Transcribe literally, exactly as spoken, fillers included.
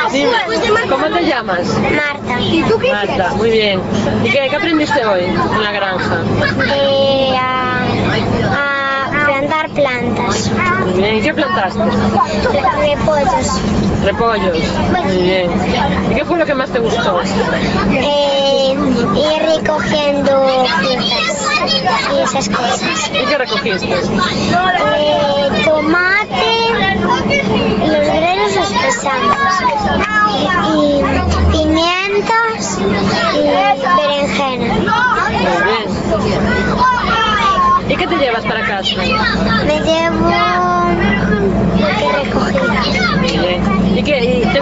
Dime, ¿cómo te llamas? Marta. ¿Y tú qué Marta, muy bien. ¿Y qué, qué aprendiste hoy en la granja? Eh, a, a plantar plantas. Muy bien. ¿Y qué plantaste? Repollos. Repollos. Muy bien. ¿Y qué fue lo que más te gustó? Eh, ir recogiendo frutas y esas cosas. ¿Y qué recogiste? Eh, tomate, los grelos los pesamos. Y, y pimientos y berenjena. Muy bien. ¿Y qué te llevas para casa? Me llevo lo que recogí. Muy bien. ¿Y qué? y te